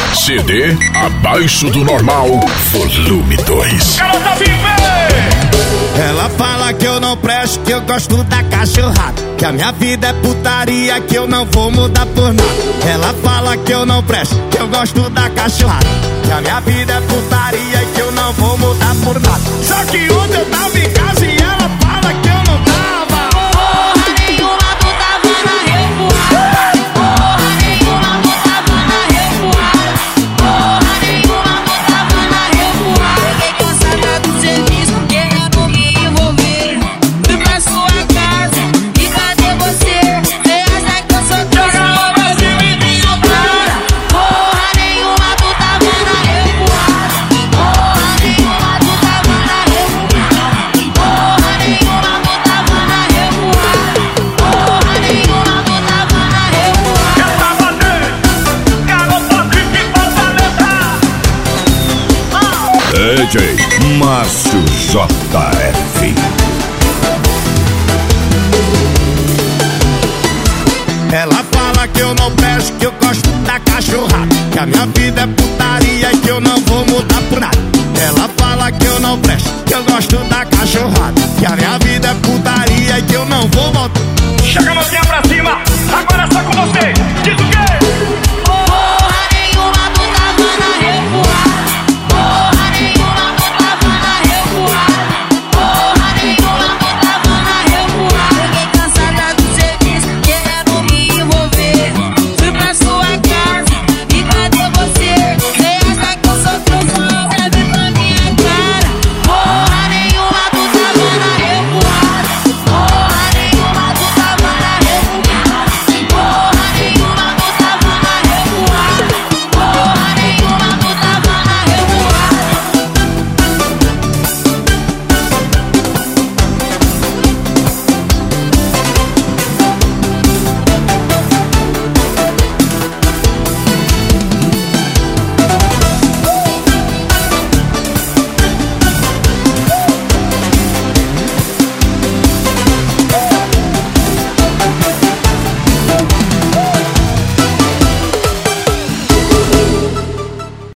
CD abaixo do normal, volume 2. Ela fala que eu não presto, que eu gosto da cachorrada, que a minha vida é putaria, que eu não vou mudar por nada. Ela fala que eu não presto, que eu gosto da cachorrada, que a minha vida é putaria, que eu não vou mudar por nada. Só que ontem eu tava em casa e ela fala que eu não tava. Porra nenhuma, tu tava na revoada. Porra nenhuma, tu tava na revoada. Porra nenhuma, tu tava na revoada. Fiquei cansada do serviço, querendo me envolver. Fui pra sua casa e cadê você? Cê acha que eu sou trouxa ou você me viu, cara? Porra nenhuma, tu tava na revoada. Porra nenhuma, tu tava na revoada. Porra nenhuma, tu tava na revoada. Porra nenhuma, tu tava na revoada. Eu tava dentro, garota que fortaleza. DJ Márcio JF. Ela fala que eu não presto, que eu gosto da cachorrada, que a minha vida é putaria, que eu não vou mudar por nada. Ela fala que eu não presto, que eu gosto da cachorrada, que a minha vida é putaria, que eu não vou voltar. Chega no tempo.